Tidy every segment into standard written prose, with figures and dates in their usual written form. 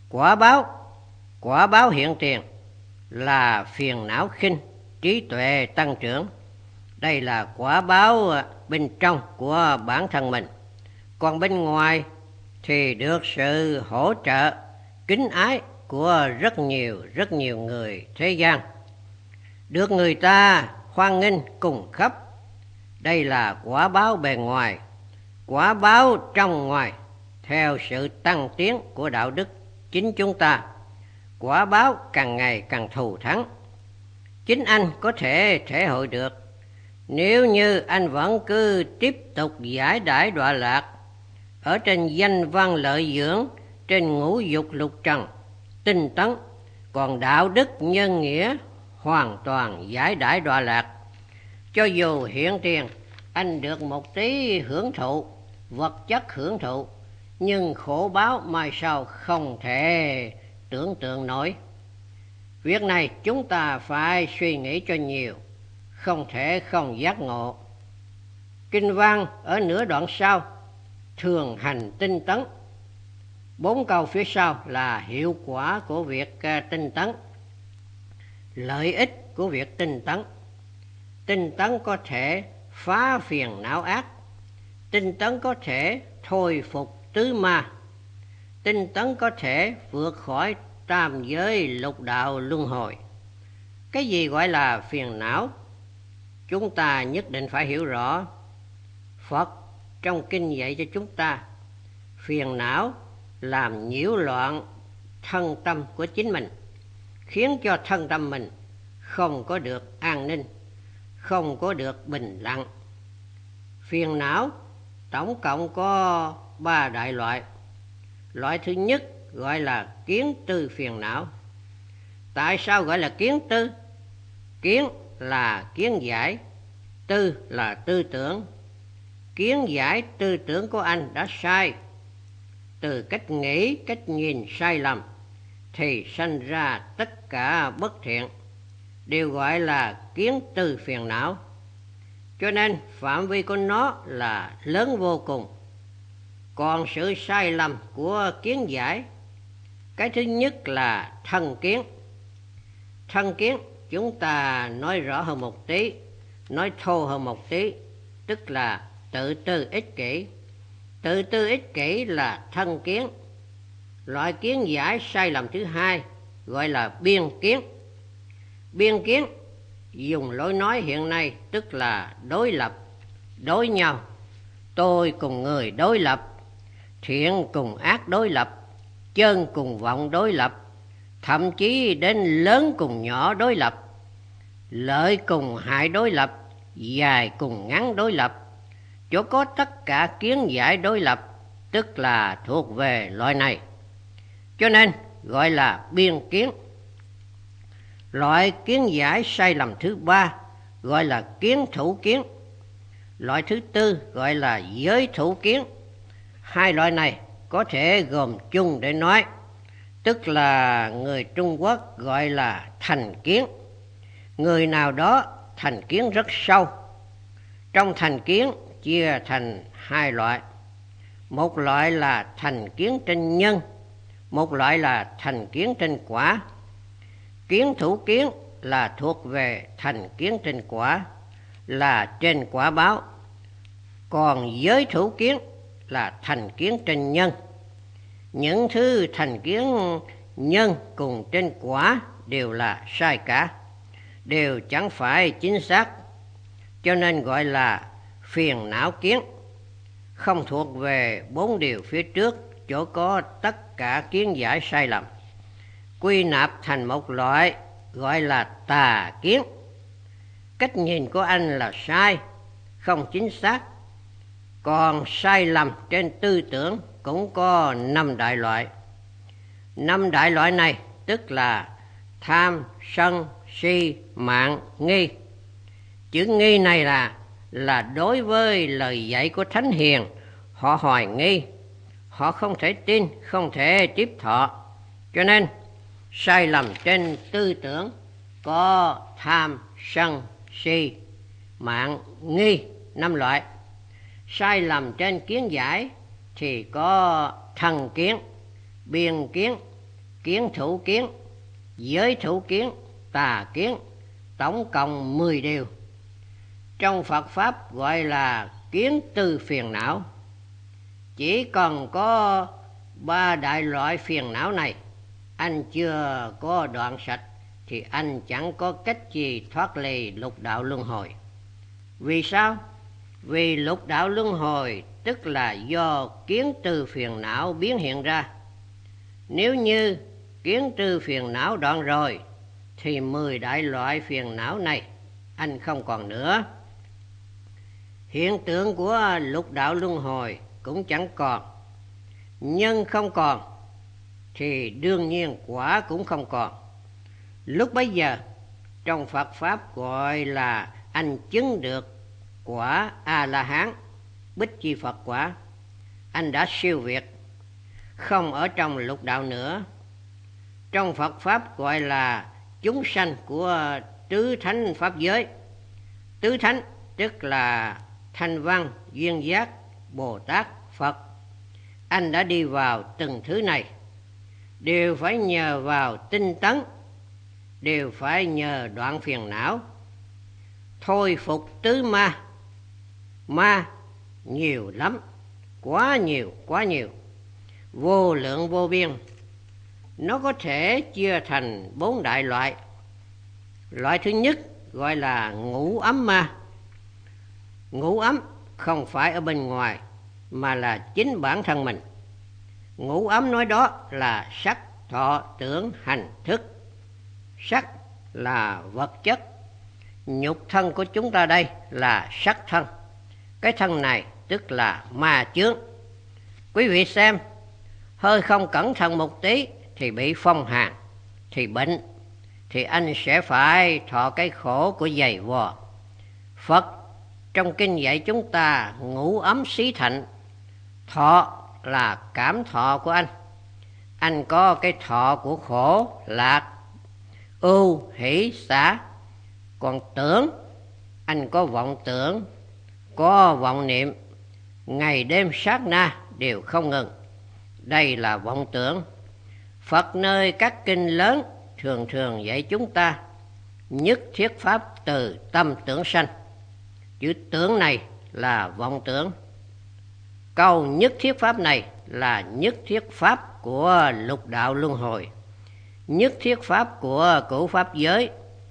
Quả báo hiện tiền là phiền não khinh, trí tuệ tăng trưởng. Đây là quả báo bên trong của bản thân mình. Còn bên ngoài thì được sự hỗ trợ, kính ái của rất nhiều người thế gian, được người ta hoan nghênh cùng khắp. Đây là quả báo bề ngoài. Quả báo trong ngoài theo sự tăng tiến của đạo đức chính chúng ta, quả báo càng ngày càng thù thắng. Chính anh có thể thể hội được nếu như anh vẫn cứ tiếp tục giải đãi đọa lạc ở trên danh văn lợi dưỡng, trên ngũ dục lục trần tinh tấn. Còn đạo đức nhân nghĩa hoàn toàn giải đãi đọa lạc. Cho dù hiện tiền anh được một tí hưởng thụ, vật chất hưởng thụ, nhưng khổ báo mai sau không thể tưởng tượng nổi. Việc này chúng ta phải suy nghĩ cho nhiều, không thể không giác ngộ. Kinh văn ở nửa đoạn sau thường hành tinh tấn. 4 câu phía sau là hiệu quả của việc tinh tấn, lợi ích của việc tinh tấn. Tinh tấn có thể phá phiền não ác, tinh tấn có thể thôi phục tứ ma, tinh tấn có thể vượt khỏi tam giới lục đạo luân hồi. Cái gì gọi là phiền não? Chúng ta nhất định phải hiểu rõ. Phật trong kinh dạy cho chúng ta, phiền não làm nhiễu loạn thân tâm của chính mình, khiến cho thân tâm mình không có được an ninh, không có được bình lặng. Phiền não tổng cộng có 3 đại loại. Loại thứ nhất gọi là kiến tư phiền não. Tại sao gọi là kiến tư? Kiến là kiến giải, tư là tư tưởng. Kiến giải tư tưởng của anh đã sai, từ cách nghĩ, cách nhìn sai lầm thì sanh ra tất cả bất thiện, đều gọi là kiến tư phiền não. Cho nên phạm vi của nó là lớn vô cùng. Còn sự sai lầm của kiến giải, cái thứ nhất là thân kiến. Thân kiến chúng ta nói rõ hơn một tí, nói thô hơn một tí, tức là tự tư ích kỷ. Tự tư ích kỷ là thân kiến. Loại kiến giải sai lầm thứ hai gọi là biên kiến. Biên kiến dùng lối nói hiện nay tức là đối lập, đối nhau. Tôi cùng người đối lập, thiện cùng ác đối lập, chân cùng vọng đối lập, thậm chí đến lớn cùng nhỏ đối lập, lợi cùng hại đối lập, dài cùng ngắn đối lập. Chỗ có tất cả kiến giải đối lập tức là thuộc về loại này, cho nên gọi là biên kiến. Loại kiến giải sai lầm thứ ba gọi là kiến thủ kiến. Loại thứ tư gọi là giới thủ kiến. Hai loại này có thể gồm chung để nói, tức là người Trung Quốc gọi là thành kiến. Người nào đó thành kiến rất sâu. Trong thành kiến chia thành hai loại. Một loại là thành kiến trên nhân, một loại là thành kiến trên quả. Kiến thủ kiến là thuộc về thành kiến trên quả, là trên quả báo. Còn giới thủ kiến là thành kiến trên nhân. Những thứ thành kiến nhân cùng trên quả đều là sai cả, đều chẳng phải chính xác, cho nên gọi là phiền não kiến. Không thuộc về 4 điều phía trước, chỗ có tất cả kiến giải sai lầm. Quy nạp thành một loại gọi là tà kiến. Cách nhìn của anh là sai, không chính xác. Còn sai lầm trên tư tưởng cũng có 5 đại loại. 5 đại loại này tức là tham, sân, si, mạn, nghi. Chữ nghi này là đối với lời dạy của Thánh Hiền, họ hoài nghi, họ không thể tin, không thể tiếp thọ. Cho nên sai lầm trên tư tưởng có tham, sân, si, mạn, nghi, 5 loại. Sai lầm trên kiến giải thì có thân kiến, biên kiến, kiến thủ kiến, giới thủ kiến, tà kiến, tổng cộng 10 điều. Trong Phật Pháp gọi là kiến tư phiền não. Chỉ còn có 3 đại loại phiền não này anh chưa có đoạn sạch thì anh chẳng có cách gì thoát ly lục đạo luân hồi. Vì sao? Vì lục đạo luân hồi tức là do kiến tư phiền não biến hiện ra. Nếu như kiến tư phiền não đoạn rồi thì 10 đại loại phiền não này anh không còn nữa. Hiện tượng của lục đạo luân hồi cũng chẳng còn. Nhân không còn thì đương nhiên quả cũng không còn. Lúc bấy giờ trong Phật Pháp gọi là anh chứng được quả A-la-hán, Bích Chi Phật quả. Anh đã siêu việt, không ở trong lục đạo nữa. Trong Phật Pháp gọi là chúng sanh của tứ thánh Pháp giới. Tứ thánh tức là Thanh Văn, Duyên Giác, Bồ Tát, Phật. Anh đã đi vào từng thứ này, đều phải nhờ vào tinh tấn, đều phải nhờ đoạn phiền não, thôi phục tứ ma. Ma nhiều lắm, quá nhiều, vô lượng vô biên. Nó có thể chia thành 4 đại loại. Loại thứ nhất gọi là ngũ ấm ma. Ngũ ấm không phải ở bên ngoài mà là chính bản thân mình. Ngũ ấm nói đó là sắc, thọ, tưởng, hành, thức. Sắc là vật chất. Nhục thân của chúng ta đây là sắc thân. Cái thân này tức là ma chướng. Quý vị xem, hơi không cẩn thận một tí thì bị phong hàn, thì bệnh, thì anh sẽ phải thọ cái khổ của giày vò. Phật trong kinh dạy chúng ta ngũ ấm xí thạnh. Thọ là cảm thọ của anh. Anh có cái thọ của khổ, lạc, ưu, hỷ, xả. Còn tưởng, anh có vọng tưởng, có vọng niệm, ngày đêm sát na đều không ngừng. Đây là vọng tưởng. Phật nơi các kinh lớn thường dạy chúng ta nhất thiết pháp từ tâm tưởng sanh. Chữ tưởng này là vọng tưởng. Câu nhất thiết pháp này là nhất thiết pháp của lục đạo luân hồi. Nhất thiết pháp của cửu pháp giới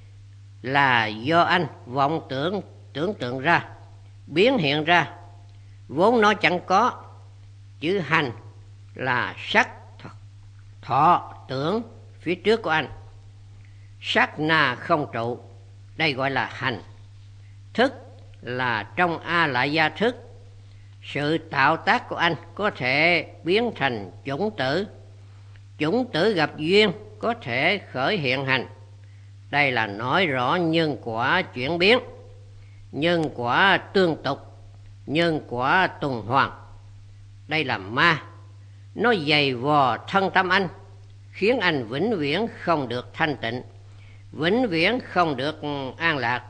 là do anh vọng tưởng, tưởng tượng ra, biến hiện ra. Vốn nó chẳng có. Chữ hành là sắc, thọ, tưởng phía trước của anh. Sát na không trụ, đây gọi là hành. Thức là trong A Lại Gia thức. Sự tạo tác của anh có thể biến thành chủng tử. Chủng tử gặp duyên có thể khởi hiện hành. Đây là nói rõ nhân quả chuyển biến, nhân quả tương tục, nhân quả tuần hoàn. Đây là ma. Nó dày vò thân tâm anh, khiến anh vĩnh viễn không được thanh tịnh, vĩnh viễn không được an lạc.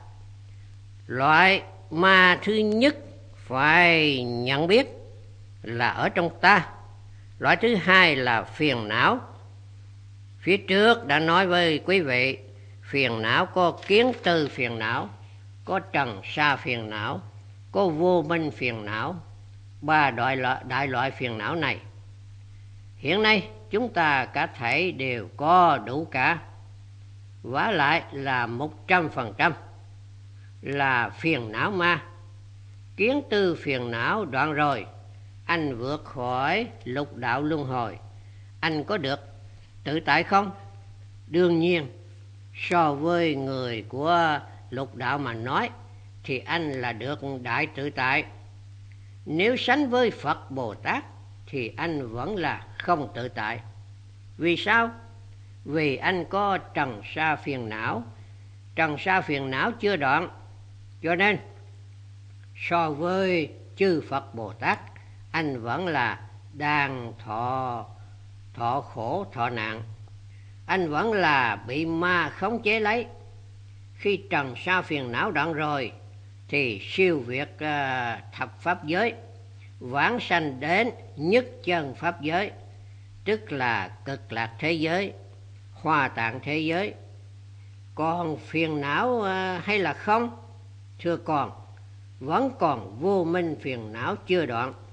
Loại ma thứ nhất phải nhận biết là ở trong ta. Loại thứ hai là phiền não. Phía trước đã nói với quý vị, phiền não có kiến tư phiền não, có trần sa phiền não, có vô minh phiền não. 3 đại loại phiền não này hiện nay chúng ta cả thảy đều có đủ cả, vả lại là 100% là phiền não ma. Kiến tư phiền não đoạn rồi, anh vượt khỏi lục đạo luân hồi. Anh có được tự tại không? Đương nhiên, so với người của lục đạo mà nói thì anh là được đại tự tại. Nếu sánh với Phật Bồ Tát thì anh vẫn là không tự tại. Vì sao? Vì anh có trần sa phiền não. Trần sa phiền não chưa đoạn, cho nên so với chư Phật Bồ Tát, anh vẫn là đang thọ khổ thọ nạn. Anh vẫn là bị ma khống chế lấy. Khi trần sa phiền não đoạn rồi thì siêu việt thập pháp giới, vãng sanh đến nhất chân pháp giới. tức là cực lạc thế giới, hoa tạng thế giới. Còn phiền não hay là không? Thưa con, vẫn còn vô minh phiền não chưa đoạn.